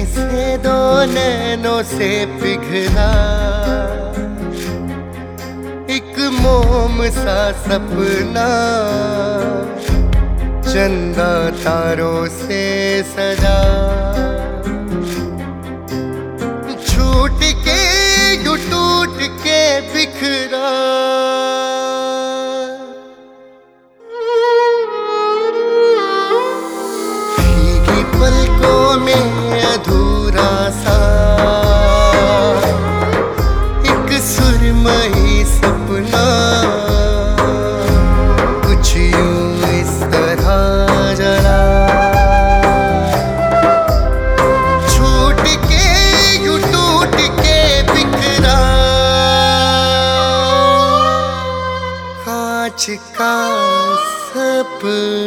से दो नैनों से पिघला एक मोम सा सपना, चंदा तारों से सजा। छूट के यूं टूट के बिखरा, भीगी पलकों में अधूरा सा एक सुरमई सपना, कुछ यूं इस तरह जला। छूट के यूं टूट के बिखरा, कांच का सपना।